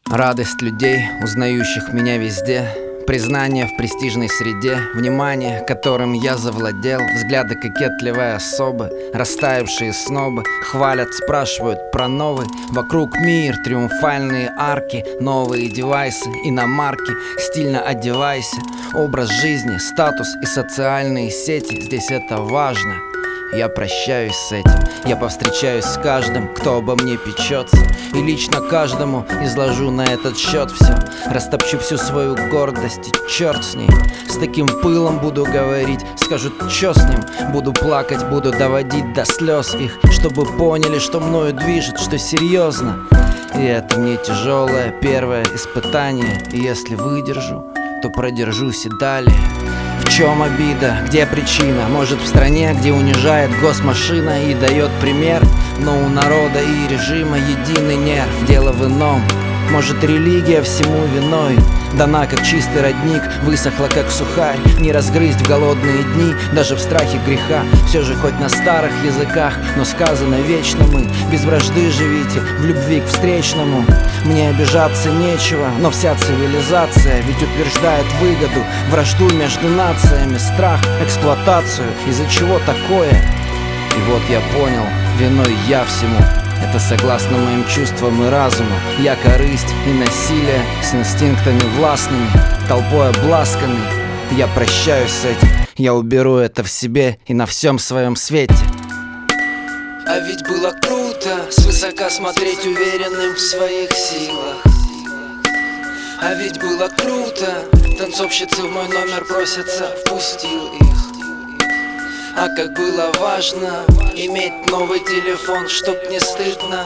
Радость людей, узнающих меня везде, признание в престижной среде, внимание, которым я завладел, взгляды кокетливой особы, растаявшие снобы хвалят, спрашивают про новый. Вокруг мир, триумфальные арки, новые девайсы, иномарки. Стильно одевайся, образ жизни, статус и социальные сети. Здесь это важно. Я прощаюсь с этим, я повстречаюсь с каждым, кто обо мне печется, и лично каждому изложу на этот счет все. Растопчу всю свою гордость, и черт с ней. С таким пылом буду говорить, скажут, чё с ним. Буду плакать, буду доводить до слез их, чтобы поняли, что мною движет, что серьезно. И это мне тяжелое первое испытание, и если выдержу, то продержусь и далее. В чем обида? Где причина? Может, в стране, где унижает госмашина и дает пример, но у народа и режима единый нерв. Дело в ином. Может, религия всему виной дана как чистый родник, высохла как сухарь, не разгрызть в голодные дни, даже в страхе греха. Все же хоть на старых языках, но сказано вечно мы без вражды живите, в любви к встречному. Мне обижаться нечего, но вся цивилизация ведь утверждает выгоду, вражду между нациями, страх, эксплуатацию. Из-за чего такое? И вот я понял, виной я всему. Это согласно моим чувствам и разуму. Я корысть и насилие с инстинктами властными, толпой обласканный. Я прощаюсь с этим, я уберу это в себе и на всем своем свете. А ведь было круто свысока смотреть уверенным в своих силах. А ведь было круто, танцовщицы в мой номер просятся, впустил их. А как было важно иметь новый телефон, чтоб не стыдно.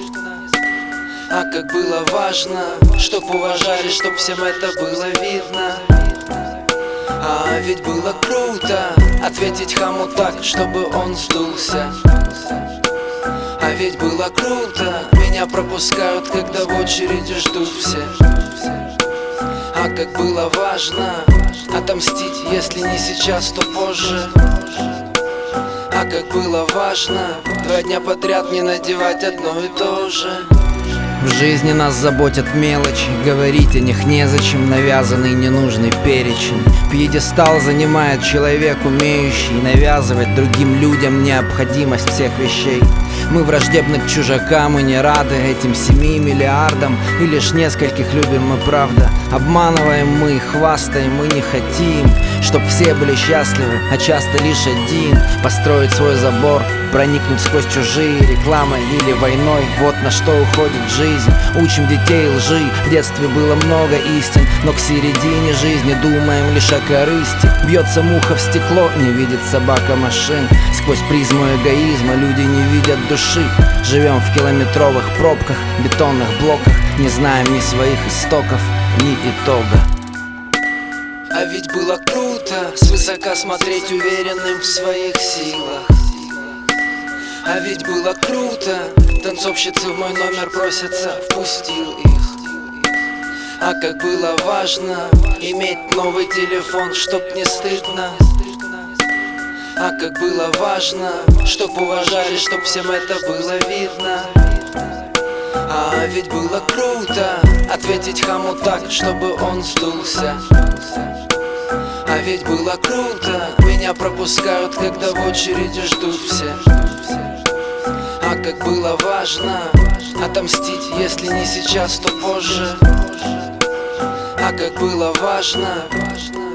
А как было важно, чтоб уважали, чтоб всем это было видно. А ведь было круто ответить хаму так, чтобы он сдулся. А ведь было круто, меня пропускают, когда в очереди ждут все. А как было важно отомстить, если не сейчас, то позже. А как было важно 2 дня подряд не надевать одно и то же. В жизни нас заботят мелочи, говорить о них незачем, навязанный ненужный перечень. Пьедестал занимает человек, умеющий навязывать другим людям необходимость всех вещей. Мы враждебны к чужакам и не рады этим 7 миллиардам, и лишь нескольких любим мы, правда. Обманываем мы, хвастаем мы не хотим, чтоб все были счастливы, а часто лишь один. Построить свой забор, проникнуть сквозь чужие рекламой или войной. Вот на что уходит жизнь. Учим детей лжи, в детстве было много истин, но к середине жизни думаем лишь о корысти. Бьется муха в стекло, не видит собака машин. Сквозь призму эгоизма люди не видят души. Живем в километровых пробках, бетонных блоках, не знаем ни своих истоков, ни итога. А ведь было круто свысока смотреть уверенным в своих силах. А ведь было круто, танцовщицы в мой номер просятся, впустил их. А как было важно иметь новый телефон, чтоб не стыдно. А как было важно, чтоб уважали, чтоб всем это было видно. А ведь было круто ответить хаму так, чтобы он сдулся. А ведь было круто, меня пропускают, когда в очереди ждут все. А как было важно отомстить, если не сейчас, то позже. А как было важно